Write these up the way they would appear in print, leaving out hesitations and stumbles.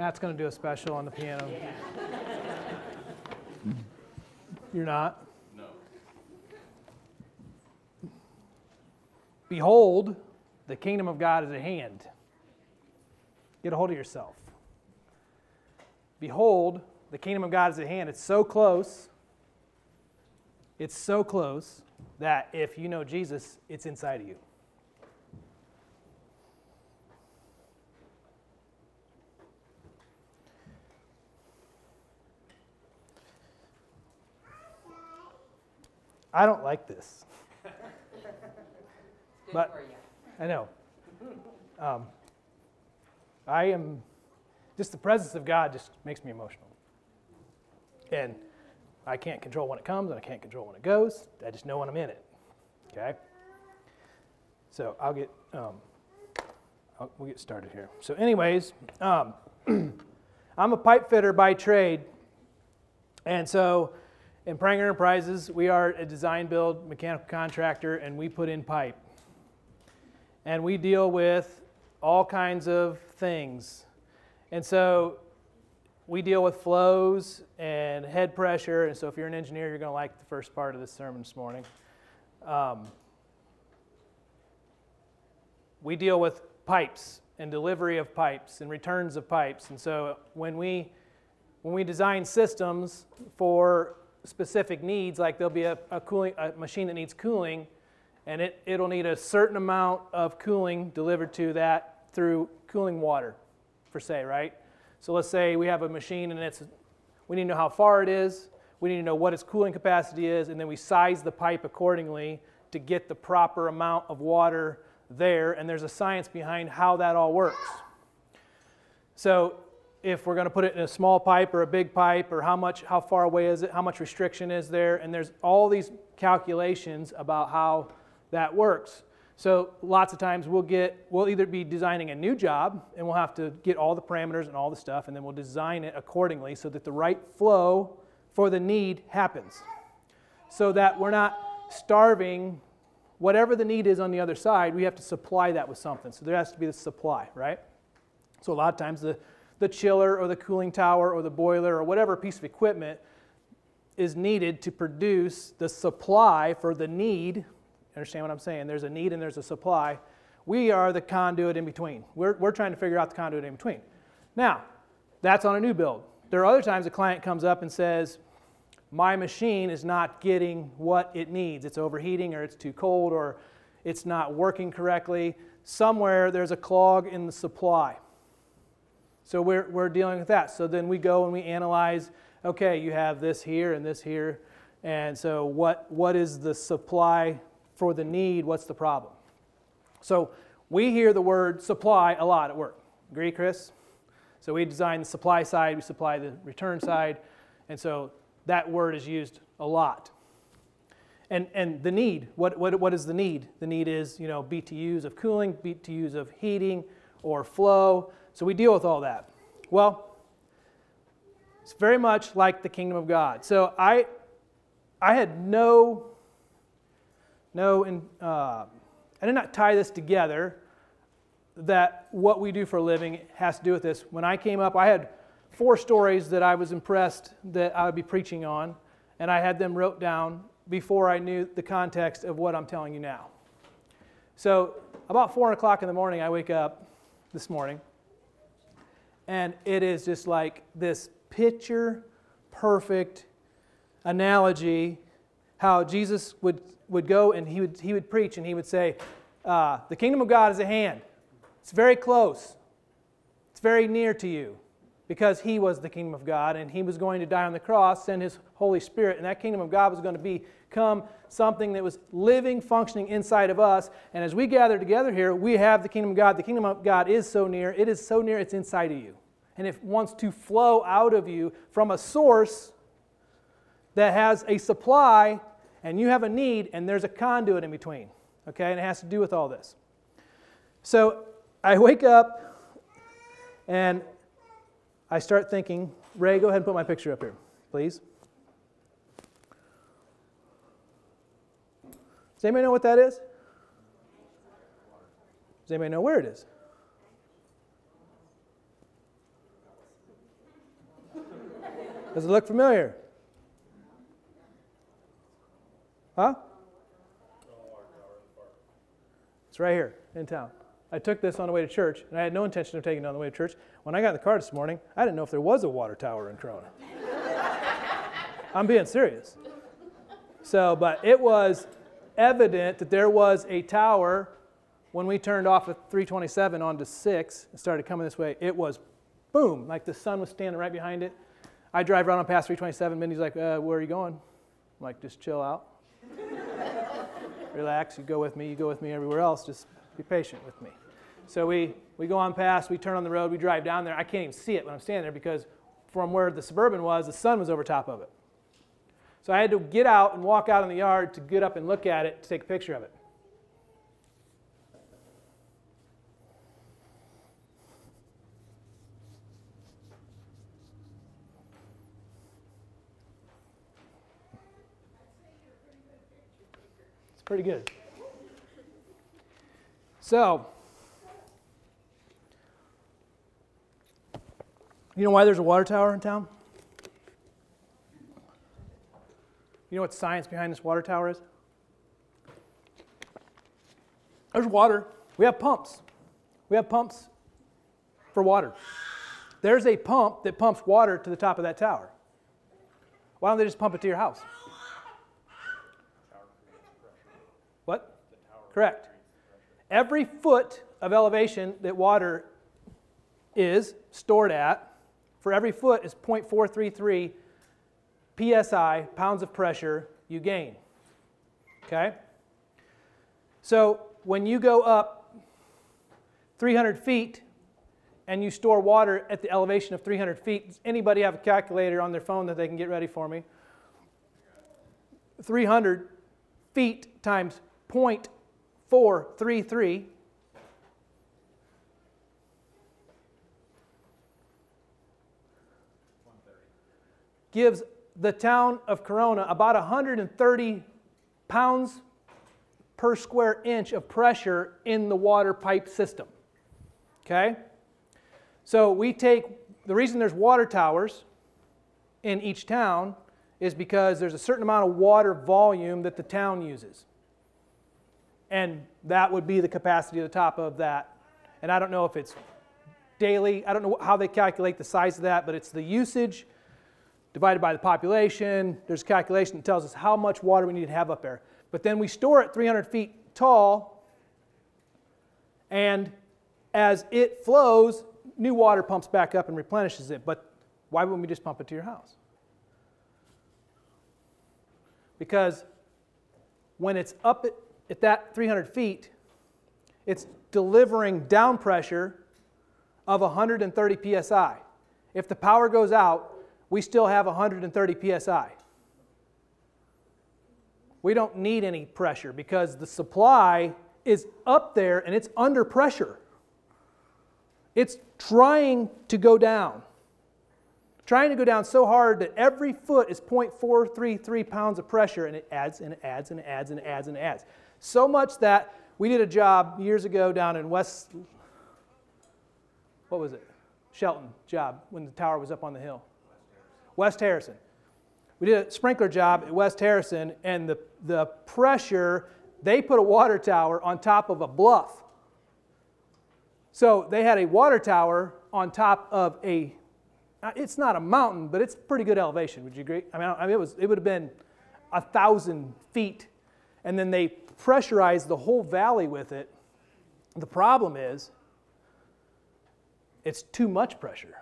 Matt's going to do a special on the piano. You're not? No. Behold, the kingdom of God is at hand. Get a hold of yourself. Behold, the kingdom of God is at hand. It's so close. It's so close that if you know Jesus, it's inside of you. I don't like this. But I know. I am, just the presence of God just makes me emotional. And I can't control when it comes, and I can't control when it goes. I just know when I'm in it. Okay? So we'll get started here. So anyways, I'm a pipe fitter by trade. And so in Pranger Enterprises, we are a design build mechanical contractor, and we put in pipe. And we deal with all kinds of things. And so we deal with flows and head pressure. And so if you're an engineer, you're going to like the first part of this sermon this morning. We deal with pipes and delivery of pipes and returns of pipes. And so when we design systems for specific needs, like there'll be a machine that needs cooling, and it'll need a certain amount of cooling delivered to that through cooling water, per se, right? So let's say we have a machine and we need to know how far it is, we need to know what its cooling capacity is, and then we size the pipe accordingly to get the proper amount of water there, and there's a science behind how that all works. So if we're going to put it in a small pipe or a big pipe, or how far away is it, how much restriction is there, and there's all these calculations about how that works. So lots of times we'll either be designing a new job, and we'll have to get all the parameters and all the stuff, and then we'll design it accordingly so that the right flow for the need happens. So that we're not starving whatever the need is on the other side. We have to supply that with something. So there has to be the supply, right? So a lot of times the chiller or the cooling tower or the boiler or whatever piece of equipment is needed to produce the supply for the need. Understand what I'm saying? There's a need and there's a supply. We are the conduit in between. We're trying to figure out the conduit in between. Now, that's on a new build. There are other times a client comes up and says, my machine is not getting what it needs. It's overheating, or it's too cold, or it's not working correctly. Somewhere there's a clog in the supply. So we're dealing with that. So then we go and we analyze, okay, you have this here and this here, and so what is the supply for the need? What's the problem? So we hear the word supply a lot at work. Agree, Chris? So we design the supply side, we supply the return side, and so that word is used a lot. And the need, what is the need? The need is, BTUs of cooling, BTUs of heating, or flow. So we deal with all that. Well, it's very much like the kingdom of God. So I had I did not tie this together, that what we do for a living has to do with this. When I came up, I had 4 stories that I was impressed that I would be preaching on, and I had them wrote down before I knew the context of what I'm telling you now. So about 4 o'clock in the morning, I wake up this morning, and it is just like this picture-perfect analogy how Jesus would go and he would preach, and he would say, the kingdom of God is at hand. It's very close. It's very near to you, because he was the kingdom of God, and he was going to die on the cross, send his Holy Spirit, and that kingdom of God was going to become something that was living, functioning inside of us. And as we gather together here, we have the kingdom of God. The kingdom of God is so near. It is so near, it's inside of you. And it wants to flow out of you from a source that has a supply, and you have a need, and there's a conduit in between. Okay, and it has to do with all this. So I wake up, and I start thinking, Ray, go ahead and put my picture up here, please. Does anybody know what that is? Does anybody know where it is? Does it look familiar? Huh? It's right here in town. I took this on the way to church, and I had no intention of taking it on the way to church. When I got in the car this morning, I didn't know if there was a water tower in Corona. I'm being serious. So, but it was evident that there was a tower when we turned off at 327 onto 6 and started coming this way. It was boom, like the sun was standing right behind it. I drive around on past 327. Mindy's like, where are you going? I'm like, just chill out. Relax, you go with me everywhere else. Just be patient with me. So we go on past, we turn on the road, we drive down there. I can't even see it when I'm standing there because from where the Suburban was, the sun was over top of it. So I had to get out and walk out in the yard to get up and look at it to take a picture of it. It's pretty good. So, you know why there's a water tower in town? You know what the science behind this water tower is? There's water. We have pumps. We have pumps for water. There's a pump that pumps water to the top of that tower. Why don't they just pump it to your house? What? Correct. Every foot of elevation that water is stored at, for every foot is 0.433 PSI, pounds of pressure, you gain. Okay? So when you go up 300 feet and you store water at the elevation of 300 feet, does anybody have a calculator on their phone that they can get ready for me? 300 feet times 0.433 gives the town of Corona about 130 pounds per square inch of pressure in the water pipe system. Okay? So we take, the reason there's water towers in each town is because there's a certain amount of water volume that the town uses. And that would be the capacity of the top of that. And I don't know if it's daily, I don't know how they calculate the size of that, but it's the usage divided by the population. There's a calculation that tells us how much water we need to have up there. But then we store it 300 feet tall, and as it flows, new water pumps back up and replenishes it. But why wouldn't we just pump it to your house? Because when it's up at that 300 feet, it's delivering down pressure of 130 psi. If the power goes out, we still have 130 psi. We don't need any pressure because the supply is up there and it's under pressure. It's trying to go down. Trying to go down so hard that every foot is 0.433 pounds of pressure, and it adds and it adds and it adds and it adds and it adds. So much that we did a job years ago down in Shelton job when the tower was up on the hill. West Harrison. We did a sprinkler job at West Harrison, and the pressure, they put a water tower on top of a bluff. So they had a water tower on top of it's not a mountain, but it's pretty good elevation. Would you agree? I mean it would have been 1,000 feet, and then they pressurized the whole valley with it. The problem is, it's too much pressure.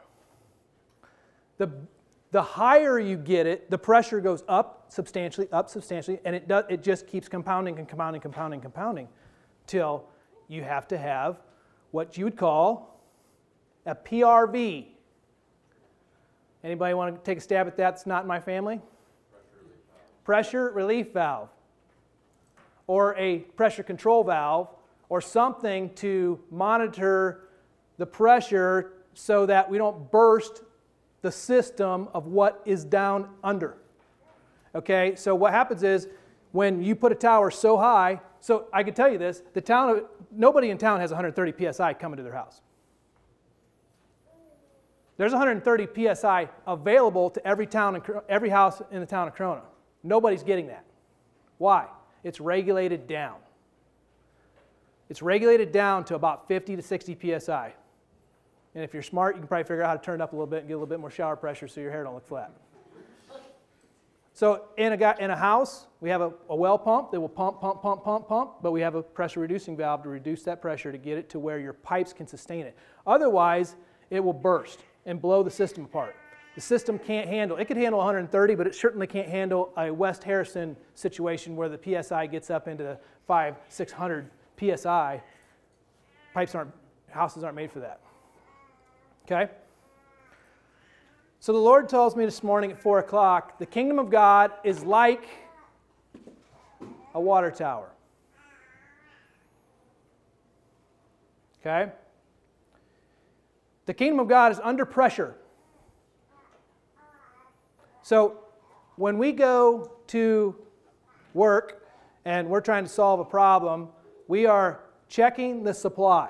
The higher you get it, the pressure goes up substantially, and it just keeps compounding and compounding, compounding, compounding, till you have to have what you would call a PRV. Anybody want to take a stab at that that's not in my family? Pressure relief valve. Or a pressure control valve, or something to monitor the pressure so that we don't burst the system of what is down under. Okay, so what happens is when you put a tower so high, so I can tell you this, nobody in town has 130 psi coming to their house. There's 130 PSI available to every house in the town of Corona. Nobody's getting that. Why? It's regulated down. It's regulated down to about 50 to 60 PSI. And if you're smart, you can probably figure out how to turn it up a little bit and get a little bit more shower pressure so your hair don't look flat. So in a house, we have a well pump that will pump, but we have a pressure reducing valve to reduce that pressure to get it to where your pipes can sustain it. Otherwise, it will burst and blow the system apart. The system can't handle, it could handle 130, but it certainly can't handle a West Harrison situation where the PSI gets up into 500, 600 PSI. Houses aren't made for that. Okay? So the Lord tells me this morning at 4 o'clock, the kingdom of God is like a water tower. Okay? The kingdom of God is under pressure. So when we go to work and we're trying to solve a problem, we are checking the supply.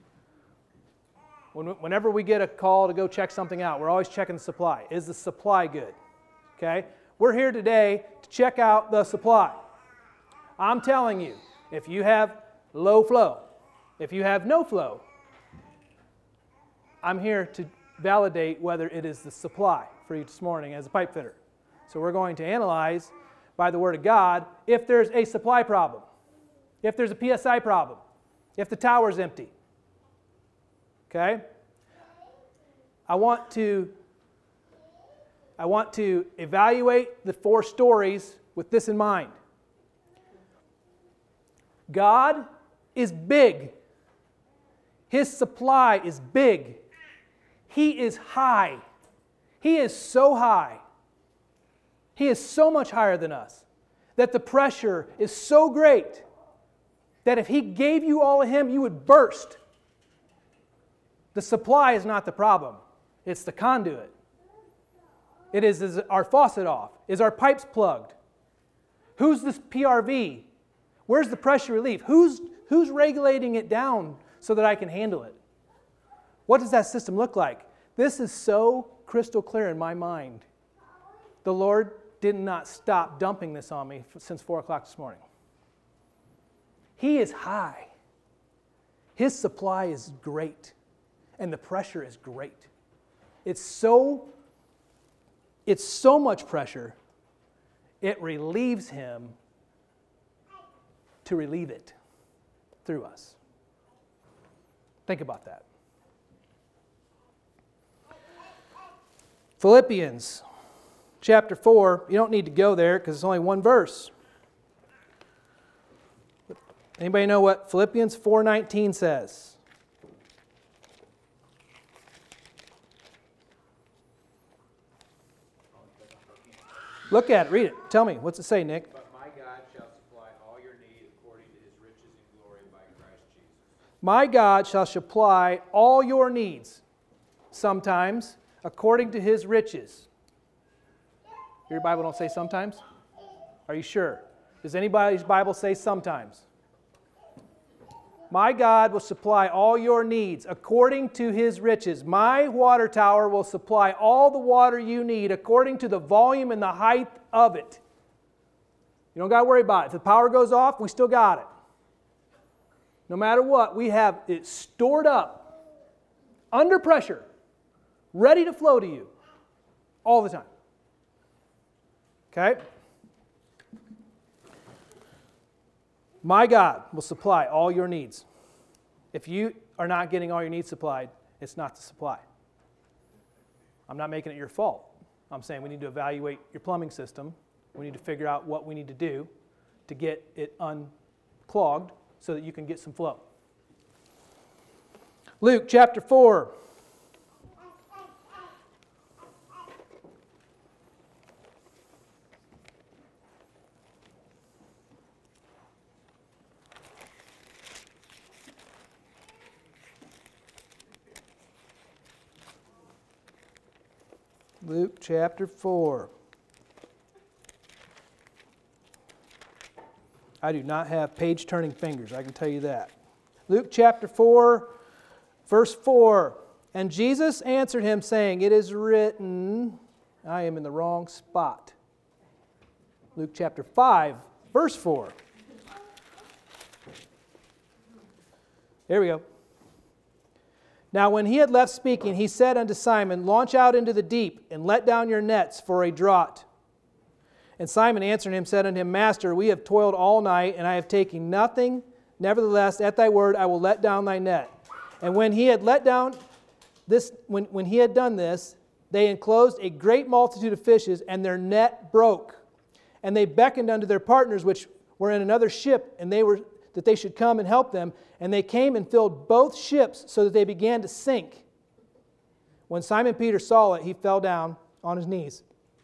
Whenever we get a call to go check something out, we're always checking the supply. Is the supply good? Okay? We're here today to check out the supply. I'm telling you, if you have low flow, if you have no flow, I'm here to validate whether it is the supply for you this morning as a pipe fitter. So we're going to analyze by the Word of God if there's a supply problem, if there's a PSI problem, if the tower's empty. Okay? I want to evaluate the 4 stories with this in mind. God is big. His supply is big. He is high. He is so high. He is so much higher than us that the pressure is so great that if He gave you all of Him, you would burst. The supply is not the problem. It's the conduit. It is our faucet off? Is our pipes plugged? Who's this PRV? Where's the pressure relief? Who's regulating it down so that I can handle it? What does that system look like? This is so crystal clear in my mind. The Lord did not stop dumping this on me since 4 o'clock this morning. He is high. His supply is great. And the pressure is great. It's so much pressure, it relieves Him to relieve it through us. Think about that. Philippians chapter 4, you don't need to go there because it's only one verse. Anybody know what Philippians 4:19 says? Look at it, read it. Tell me, what's it say, Nick? But my God shall supply all your need according to His riches and glory by Christ Jesus. My God shall supply all your needs, sometimes, according to His riches. Your Bible don't say sometimes? Are you sure? Does anybody's Bible say sometimes? My God will supply all your needs according to His riches. My water tower will supply all the water you need according to the volume and the height of it. You don't got to worry about it. If the power goes off, we still got it. No matter what, we have it stored up, under pressure, ready to flow to you all the time. Okay? My God will supply all your needs. If you are not getting all your needs supplied, it's not the supply. I'm not making it your fault. I'm saying we need to evaluate your plumbing system. We need to figure out what we need to do to get it unclogged so that you can get some flow. Luke chapter 4. Luke chapter 4. I do not have page-turning fingers, I can tell you that. Luke chapter 4, verse 4. And Jesus answered him, saying, it is written, I am in the wrong spot. Luke chapter 5, verse 4. There we go. Now when he had left speaking, he said unto Simon, launch out into the deep, and let down your nets for a draught. And Simon answering him said unto him, Master, we have toiled all night, and I have taken nothing. Nevertheless, at thy word I will let down thy net. And when he had let down this, when he had done this, they enclosed a great multitude of fishes, and their net broke. And they beckoned unto their partners, which were in another ship, and that they should come and help them. And they came and filled both ships, so that they began to sink. When Simon Peter saw it, he fell down on his knees.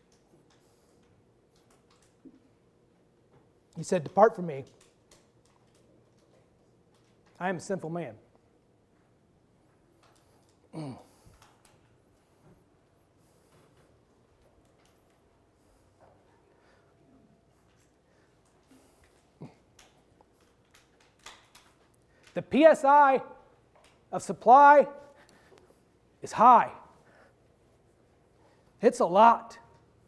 He said, depart from me. I am a sinful man. The PSI of supply is high. It's a lot.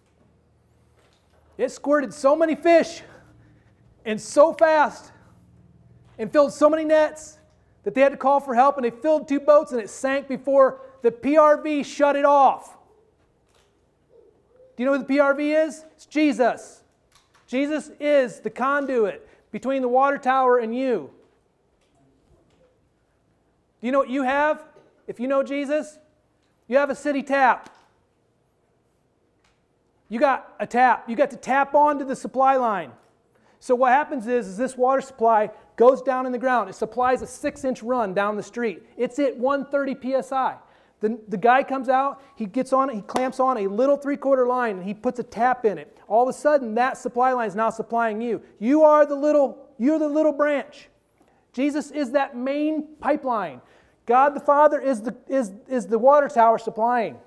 It squirted so many fish and so fast and filled so many nets that they had to call for help, and they filled 2 boats and it sank before the PRV shut it off. Do you know who the PRV is? It's Jesus. Jesus is the conduit between the water tower and you. Do you know what you have? If you know Jesus, you have a city tap. You got a tap. You got to tap onto the supply line. So what happens is this water supply goes down in the ground. It supplies a 6-inch run down the street. It's at 130 psi. The guy comes out, he gets on it, he clamps on a little 3/4 line, and he puts a tap in it. All of a sudden, that supply line is now supplying you. You're the little branch. Jesus is that main pipeline. God the Father is the water tower supplying.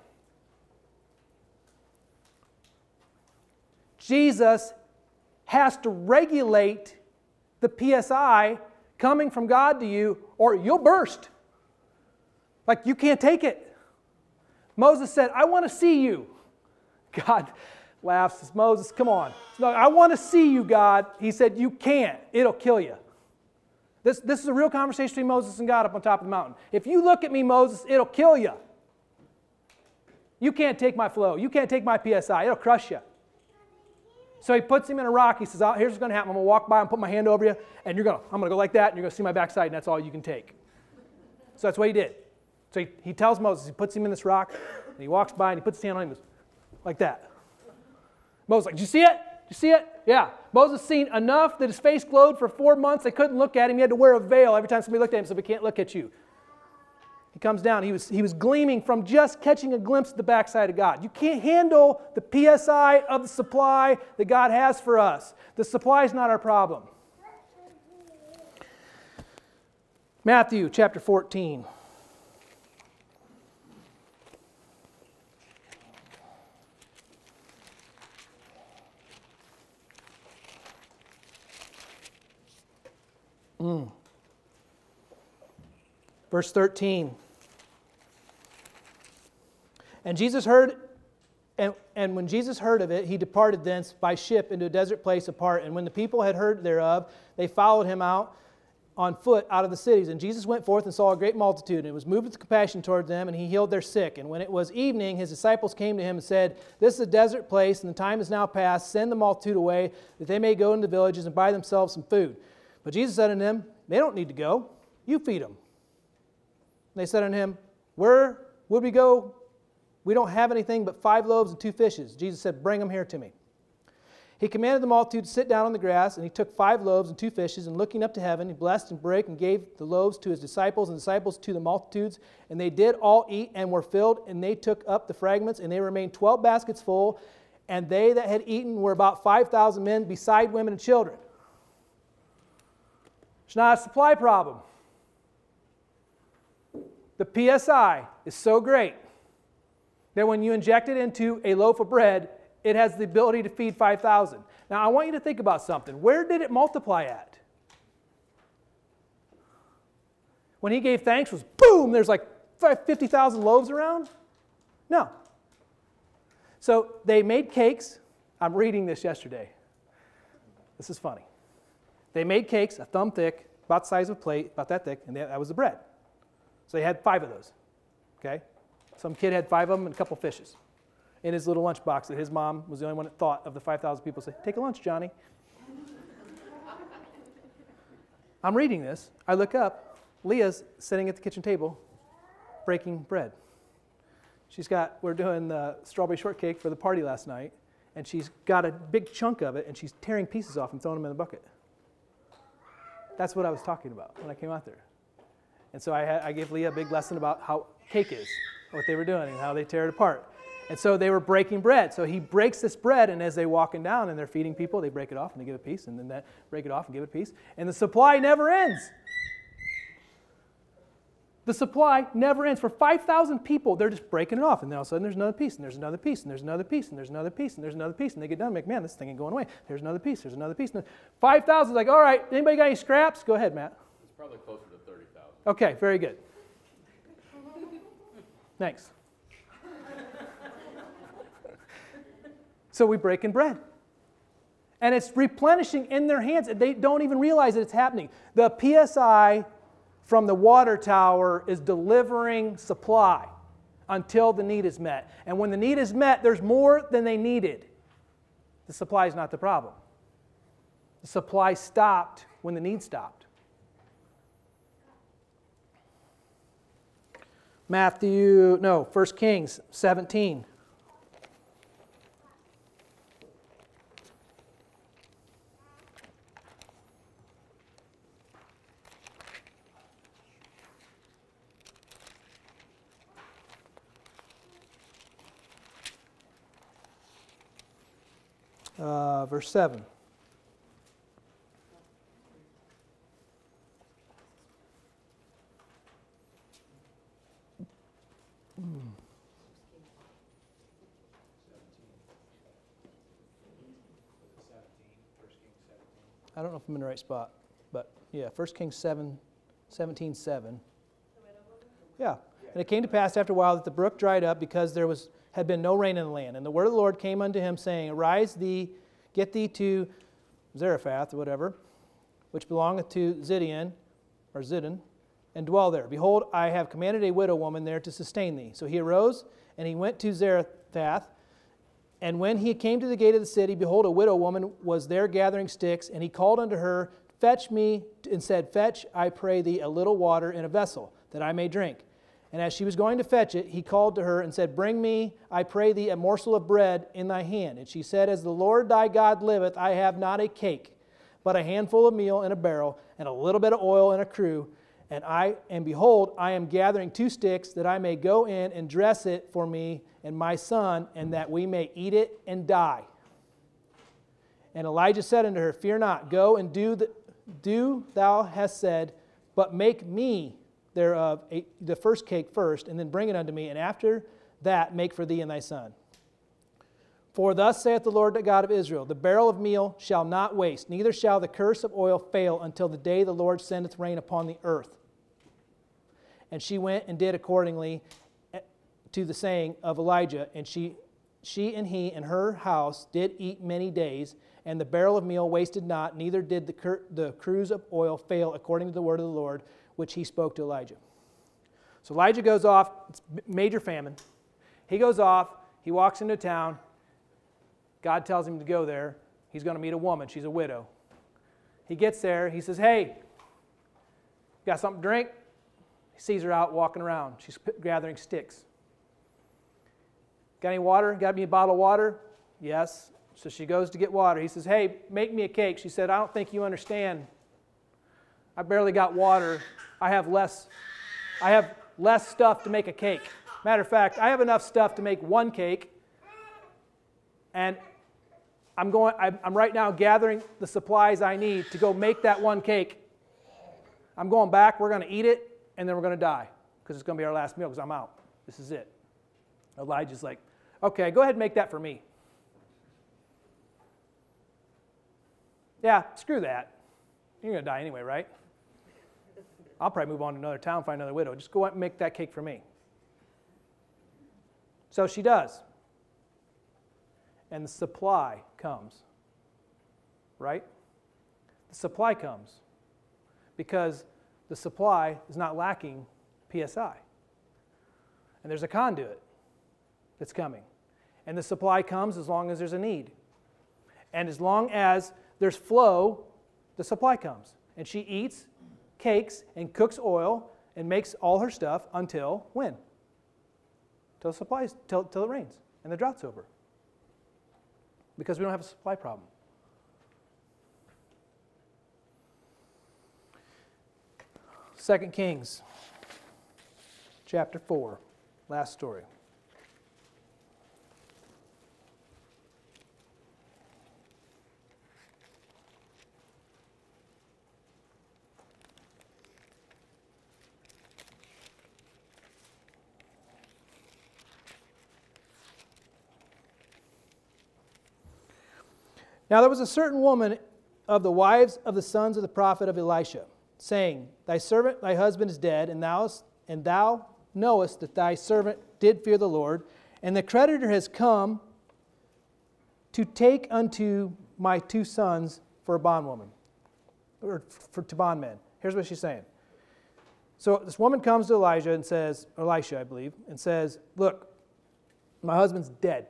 Jesus has to regulate the PSI coming from God to you, or you'll burst. Like you can't take it. Moses said, I want to see you. God laughs, says, Moses, come on. I want to see you, God. He said, you can't. It'll kill you. This is a real conversation between Moses and God up on top of the mountain. If you look at me, Moses, it'll kill you. You can't take my flow. You can't take my PSI. It'll crush you. So he puts him in a rock. He says, here's what's going to happen. I'm going to walk by and put my hand over you, and I'm going to go like that, and you're going to see my backside, and that's all you can take. So that's what he did. So he tells Moses, he puts him in this rock, and he walks by, and he puts his hand on him, like that. Moses is like, did you see it? Did you see it? Yeah. Moses seen enough that his face glowed for 4 months. They couldn't look at him. He had to wear a veil every time somebody looked at him, so we can't look at you. He comes down. He was gleaming from just catching a glimpse of the backside of God. You can't handle the PSI of the supply that God has for us. The supply is not our problem. Matthew chapter 14. Verse 13. And Jesus heard, and when Jesus heard of it, he departed thence by ship into a desert place apart. And when the people had heard thereof, they followed him out on foot out of the cities. And Jesus went forth and saw a great multitude, and was moved with compassion toward them, and he healed their sick. And when it was evening, his disciples came to him and said, This is a desert place, and the time is now past. Send the multitude away, that they may go into the villages and buy themselves some food. But Jesus said unto them, They don't need to go. You feed them. And they said unto him, Where would we go? We don't have anything but 5 loaves and 2 fishes. Jesus said, Bring them here to me. He commanded the multitude to sit down on the grass, and he took 5 loaves and 2 fishes, and looking up to heaven, he blessed and brake and gave the loaves to his disciples, and the disciples to the multitudes. And they did all eat and were filled, and they took up the fragments, and they remained 12 baskets full. And they that had eaten were about 5,000 men, beside women and children. It's not a supply problem. The PSI is so great that when you inject it into a loaf of bread, it has the ability to feed 5,000. Now, I want you to think about something. Where did it multiply at? When he gave thanks, was boom, there's like 50,000 loaves around? No. So they made cakes. I'm reading this yesterday. This is funny. They made cakes a thumb thick, about the size of a plate, about that thick, and that was the bread. So they had 5 of those. Okay? Some kid had 5 of them and a couple fishes in his little lunchbox that his mom was the only one that thought of the 5,000 people. Say, take a lunch, Johnny. I'm reading this. I look up. Leah's sitting at the kitchen table breaking bread. We're doing the strawberry shortcake for the party last night, and she's got a big chunk of it, and she's tearing pieces off and throwing them in the bucket. That's what I was talking about when I came out there. And so I gave Leah a big lesson about how cake is, what they were doing, and how they tear it apart. And so they were breaking bread. So he breaks this bread, and as they're walking down and they're feeding people, they break it off and they give a piece, and then they break it off and give it a piece. And the supply never ends. The supply never ends. For 5,000 people, they're just breaking it off. And then all of a sudden there's another piece, and there's another piece, and there's another piece, and there's another piece, and there's another piece. And they get done and make, man, this thing ain't going away. There's another piece, there's another piece. 5,000 is like, all right, anybody got any scraps? Go ahead, Matt. It's probably closer to 30,000. Okay, very good. Thanks. So we breaking bread. And it's replenishing in their hands. They don't even realize that it's happening. The PSI from the water tower is delivering supply until the need is met. And when the need is met, there's more than they needed. The supply is not the problem. The supply stopped when the need stopped. 1 Kings 17. Verse 7. I don't know if I'm in the right spot, but yeah, 1 Kings 17:7. Yeah. And it came to pass after a while that the brook dried up because there had been no rain in the land. And the word of the Lord came unto him, saying, Arise thee, get thee to Zarephath, or whatever, which belongeth to Zidon, and dwell there. Behold, I have commanded a widow woman there to sustain thee. So he arose, and he went to Zarephath. And when he came to the gate of the city, behold, a widow woman was there gathering sticks. And he called unto her, Fetch me, and said, Fetch, I pray thee, a little water in a vessel, that I may drink. And as she was going to fetch it, he called to her and said, Bring me, I pray thee, a morsel of bread in thy hand. And she said, As the Lord thy God liveth, I have not a cake, but a handful of meal in a barrel, and a little bit of oil in a cruse. And behold, I am gathering 2 sticks, that I may go in and dress it for me and my son, and that we may eat it and die. And Elijah said unto her, Fear not, go and do thou hast said, but make me thereof the first cake first, and then bring it unto me, and after that make for thee and thy son. For thus saith the Lord God of Israel, The barrel of meal shall not waste, neither shall the cruse of oil fail until the day the Lord sendeth rain upon the earth. And she went and did accordingly to the saying of Elijah, and she and he and her house did eat many days, and the barrel of meal wasted not, neither did the cruse of oil fail, according to the word of the Lord, which he spoke to Elijah. So Elijah goes off, it's major famine. He goes off, he walks into town. God tells him to go there. He's going to meet a woman, she's a widow. He gets there, he says, Hey, got something to drink? He sees her out walking around. She's gathering sticks. Got any water? Got me a bottle of water? Yes. So she goes to get water. He says, Hey, make me a cake. She said, I don't think you understand. I barely got water. I have less stuff to make a cake. Matter of fact, I have enough stuff to make 1 cake. And I'm right now gathering the supplies I need to go make that 1 cake. I'm going back. We're going to eat it, and then we're going to die because it's going to be our last meal because I'm out. This is it. Elijah's like, okay, go ahead and make that for me. Yeah, screw that. You're going to die anyway, right? I'll probably move on to another town, find another widow. Just go out and make that cake for me. So she does. And the supply comes. Right? The supply comes. Because the supply is not lacking PSI. And there's a conduit that's coming. And the supply comes as long as there's a need. And as long as there's flow, the supply comes. And she eats, cakes, and cooks oil and makes all her stuff until when? Till it rains and the drought's over. Because we don't have a supply problem. Second Kings, chapter 4, last story. Now there was a certain woman of the wives of the sons of the prophet of Elisha, saying, Thy servant, thy husband is dead, and thou knowest that thy servant did fear the Lord, and the creditor has come to take unto my 2 sons for a bondwoman, or to bondmen. Here's what she's saying. So this woman comes to Elijah and says, Elisha, I believe, and says, Look, my husband's dead.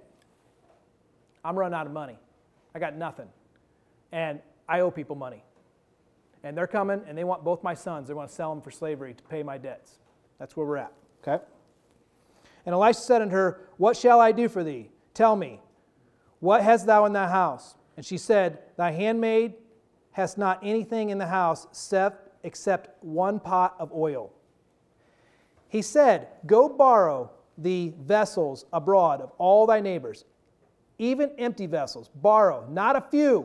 I'm running out of money. I got nothing. And I owe people money. And they're coming, and they want both my sons. They want to sell them for slavery to pay my debts. That's where we're at, okay? And Elisha said unto her, What shall I do for thee? Tell me, what hast thou in thy house? And she said, Thy handmaid has not anything in the house except 1 pot of oil. He said, Go borrow the vessels abroad of all thy neighbors, even empty vessels. Borrow, not a few.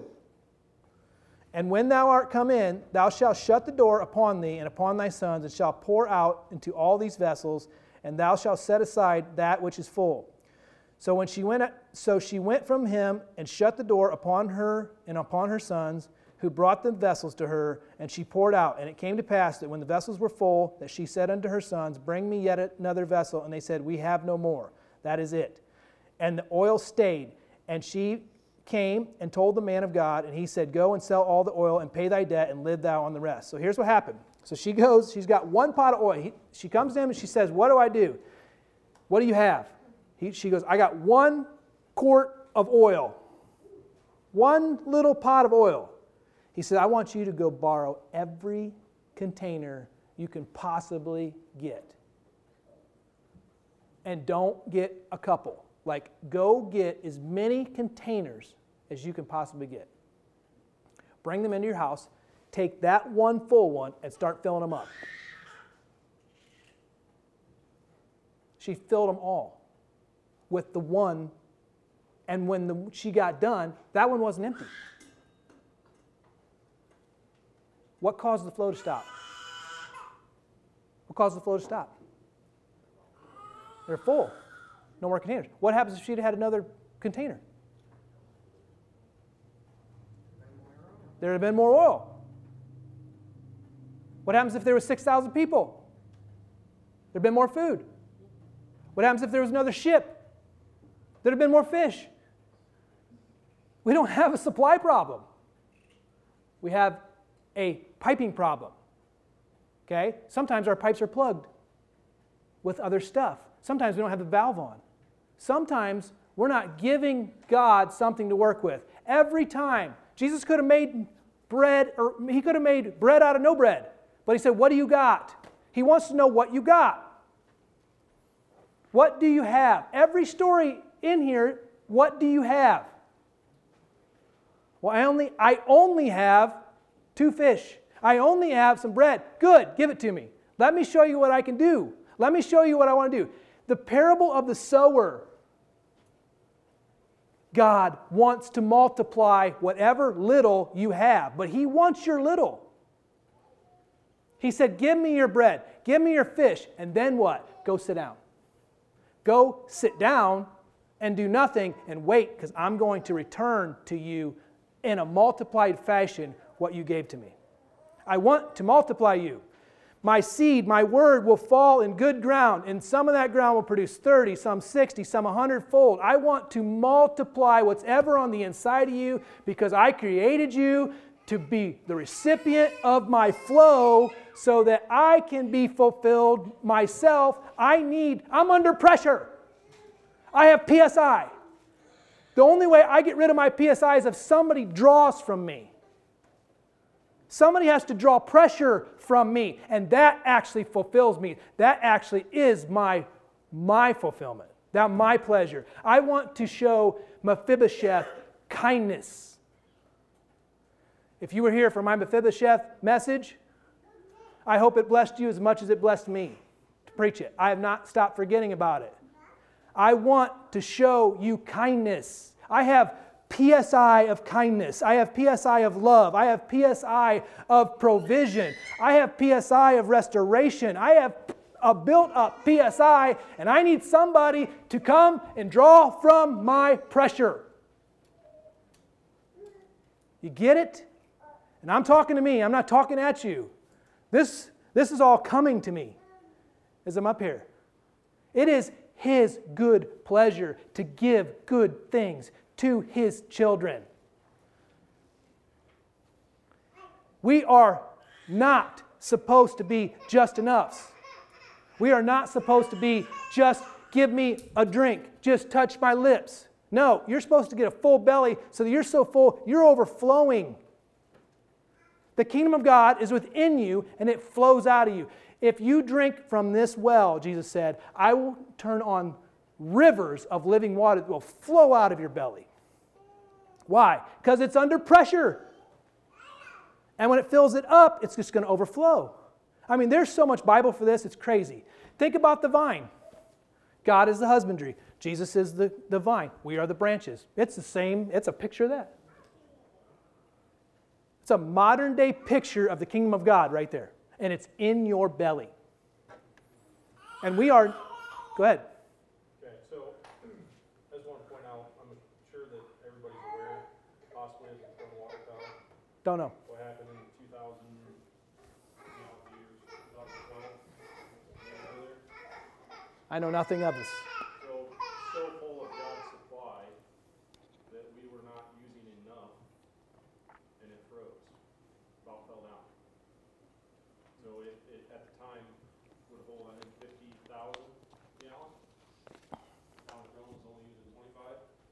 And when thou art come in, thou shalt shut the door upon thee and upon thy sons, and shalt pour out into all these vessels, and thou shalt set aside that which is full. So she went from him and shut the door upon her and upon her sons, who brought the vessels to her, and she poured out. And it came to pass that when the vessels were full, that she said unto her sons, Bring me yet another vessel. And they said, We have no more. That is it. And the oil stayed. And she came and told the man of God, and he said, Go and sell all the oil and pay thy debt, and live thou on the rest. So here's what happened. So she goes, she's got 1 pot of oil. She comes to him and she says, What do I do? What do you have? She goes, I got 1 quart of oil. 1 little pot of oil. He said, I want you to go borrow every container you can possibly get. And don't get a couple. Like, go get as many containers as you can possibly get. Bring them into your house. Take that 1 full one and start filling them up. She filled them all with the 1. And when she got done, that one wasn't empty. What caused the flow to stop? What caused the flow to stop? They're full. No more containers. What happens if she'd had another container? There would have been more oil. What happens if there were 6,000 people? There'd been more food. What happens if there was another ship? There'd have been more fish. We don't have a supply problem. We have a piping problem. Okay? Sometimes our pipes are plugged with other stuff. Sometimes we don't have the valve on. Sometimes we're not giving God something to work with. Every time, Jesus could have made bread, or he could have made bread out of no bread. But he said, what do you got? He wants to know what you got. What do you have? Every story in here, what do you have? Well, I only have 2 fish. I only have some bread. Good, give it to me. Let me show you what I can do. Let me show you what I want to do. The parable of the sower. God wants to multiply whatever little you have, but he wants your little. He said, give me your bread, give me your fish, and then what? Go sit down. Go sit down and do nothing and wait, because I'm going to return to you in a multiplied fashion what you gave to me. I want to multiply you. my seed, my word will fall in good ground, and some of that ground will produce 30, some 60, some 100-fold. I want to multiply what's ever on the inside of you because I created you to be the recipient of my flow so that I can be fulfilled myself. I'm under pressure. I have PSI. The only way I get rid of my PSI is if somebody draws from me. Somebody has to draw pressure from me, and that actually fulfills me. That actually is my fulfillment, my pleasure. I want to show Mephibosheth kindness. If you were here for my Mephibosheth message, I hope it blessed you as much as it blessed me to preach it. I have not stopped forgetting about it. I want to show you kindness. I have PSI of kindness. I have PSI of love. I have PSI of provision. I have PSI of restoration. I have a built-up PSI, and I need somebody to come and draw from my pressure. You get it? And I'm talking to me. I'm not talking at you. This is all coming to me as I'm up here. It is His good pleasure to give good things to His children. We are not supposed to be just enoughs. We are not supposed to be just give me a drink, just touch my lips. No, you're supposed to get a full belly so that you're so full, you're overflowing. The kingdom of God is within you and it flows out of you. If you drink from this well, Jesus said, I will turn on rivers of living water that will flow out of your belly. Why? Because it's under pressure. And when it fills it up, it's just going to overflow. I mean, there's so much Bible for this, it's crazy. Think about the vine. God is the husbandry. Jesus is the vine. We are the branches. It's the same, it's a picture of that. It's a modern day picture of the kingdom of God right there. And it's in your belly. And we are, go ahead. Okay, so I just want to point out, I'm sure that everybody's aware, possibly of the water tower. Don't know. What happened in 2000, 2012? I know nothing of this. So full of God's supply that we were not using enough, and it froze, about fell down. So it at the time would hold, I think, 50,000 gallons. Town of Rome was only using 25.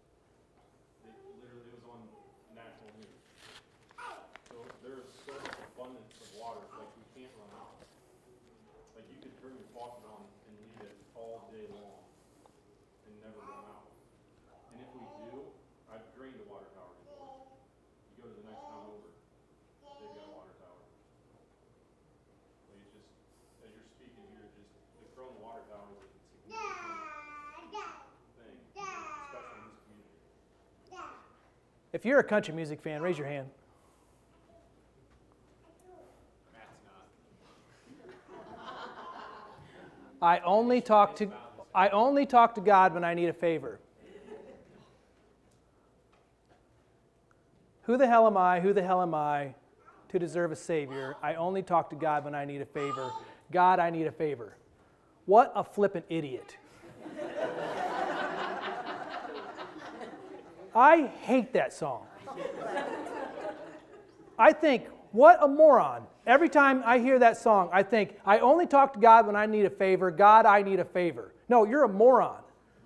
It was on national news. So there is so much abundance of water, like we can't run out. Like you could turn your faucet on and leave it all day long and never run out. And if we do, I've drained a water tower before. You go to the next town over, they've got a water tower. Like it's just, as you're speaking here, just the Crone water tower is a significant thing, especially in this community. If you're a country music fan, raise your hand. Matt's not. I only talk to God when I need a favor. Who the hell am I? Who the hell am I to deserve a Savior? I only talk to God when I need a favor. God, I need a favor. What a flippant idiot. I hate that song. I think, what a moron. Every time I hear that song, I think, I only talk to God when I need a favor. God, I need a favor. No, you're a moron.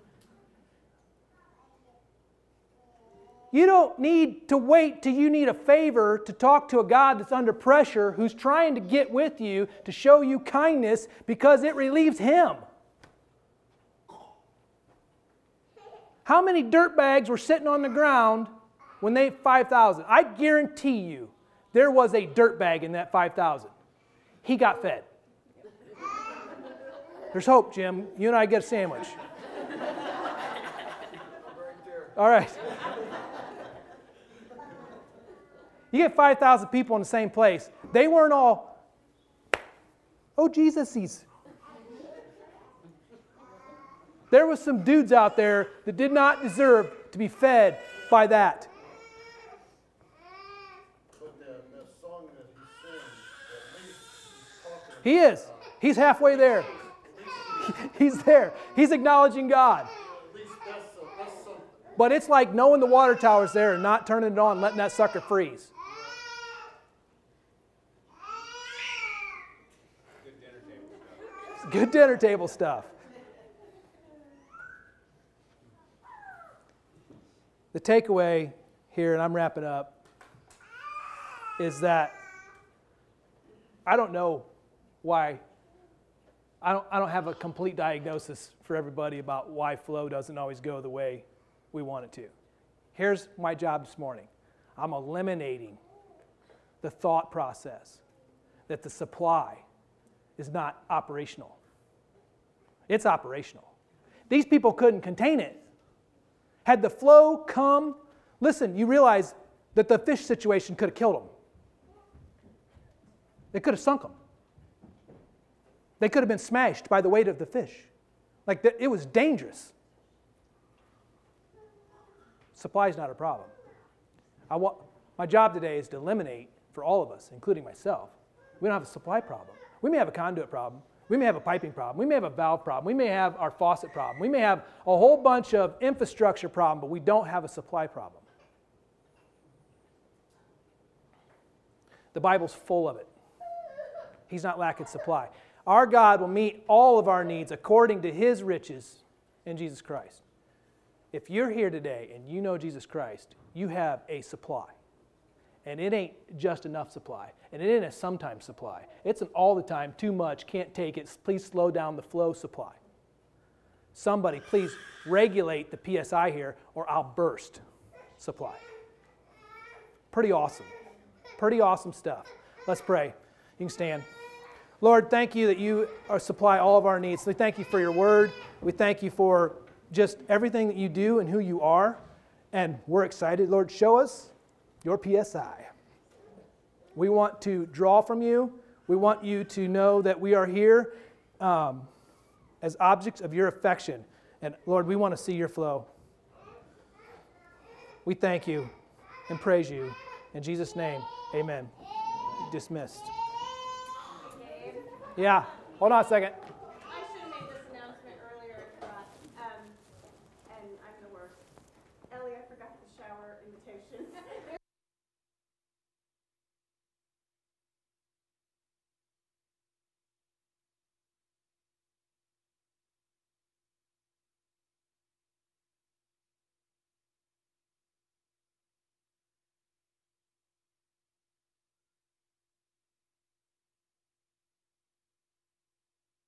You don't need to wait till you need a favor to talk to a God that's under pressure, who's trying to get with you to show you kindness because it relieves Him. How many dirt bags were sitting on the ground when they 5,000? I guarantee you there was a dirt bag in that 5,000. He got fed. There's hope, Jim. You and I get a sandwich. All right. You get 5,000 people in the same place. They weren't all, oh, Jesus-ies. There was some dudes out there that did not deserve to be fed by that. But the song that he sings, at least he's talking He is. He's halfway there. He's there. He's acknowledging God. But it's like knowing the water tower's there and not turning it on and letting that sucker freeze. Good dinner table stuff. The takeaway here, and I'm wrapping up, is that I don't know why. I don't have a complete diagnosis for everybody about why flow doesn't always go the way we want it to. Here's my job this morning. I'm eliminating the thought process that the supply is not operational. It's operational. These people couldn't contain it. Had the flow come, listen, you realize that the fish situation could have killed them. It could have sunk them. They could have been smashed by the weight of the fish. It was dangerous. Supply is not a problem. My job today is to eliminate, for all of us, including myself, we don't have a supply problem. We may have a conduit problem. We may have a piping problem. We may have a valve problem. We may have our faucet problem. We may have a whole bunch of infrastructure problem, but we don't have a supply problem. The Bible's full of it. He's not lacking supply. Our God will meet all of our needs according to His riches in Jesus Christ. If you're here today and you know Jesus Christ, you have a supply. And it ain't just enough supply. And it ain't a sometimes supply. It's an all the time, too much, can't take it, please slow down the flow supply. Somebody please regulate the PSI here or I'll burst supply. Pretty awesome. Pretty awesome stuff. Let's pray. You can stand. Lord, thank you that you supply all of our needs. We thank you for your word. We thank you for just everything that you do and who you are. And we're excited. Lord, show us your PSI. We want to draw from you. We want you to know that we are here as objects of your affection. And Lord, we want to see your flow. We thank you and praise you. In Jesus' name, amen. Dismissed. Yeah, hold on a second. I should have made this announcement earlier, I forgot. And I'm the worst. Ellie, I forgot the shower invitation.